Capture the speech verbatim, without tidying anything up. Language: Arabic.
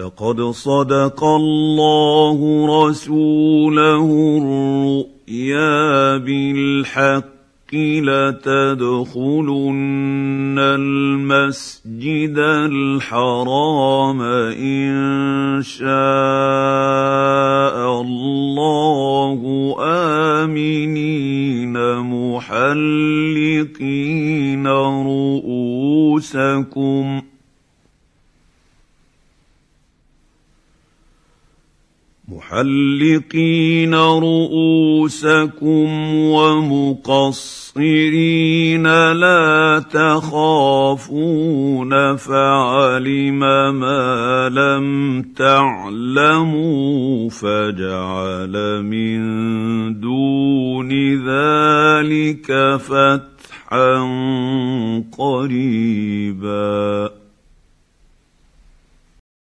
لقد صدق الله رسوله الرؤيا بالحق لتدخلن المسجد الحرام إن شاء الله آمنين محلقين رؤوسكم محلقين رؤوسكم ومقصرين لا تخافون فعلم ما لم تعلموا فجعل من دون ذلك فتحا قريبا.